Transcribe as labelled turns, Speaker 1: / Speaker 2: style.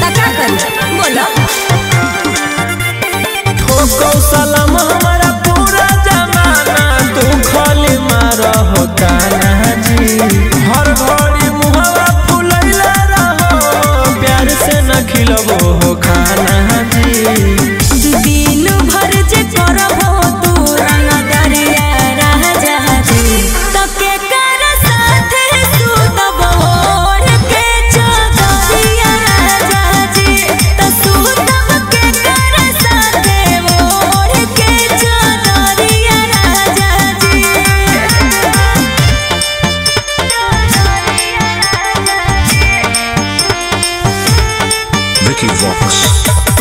Speaker 1: का करी बोलो
Speaker 2: ठोको सलाम हमारा पूरा जमाना तू खाली मारा हो कान्हा जी हर घड़ी मुहवा फुलैला रहो प्यार से न खिलबो हो कान्हा जी
Speaker 1: दिन भर जे करबो तू रंग दरिया राजा जी तो के कर साथे सुतबो ओढ़ के चदरिया राजा जी तो सुतब के कर साथे ओढ़ के चदरिया राजा जी
Speaker 3: Vicky Vox.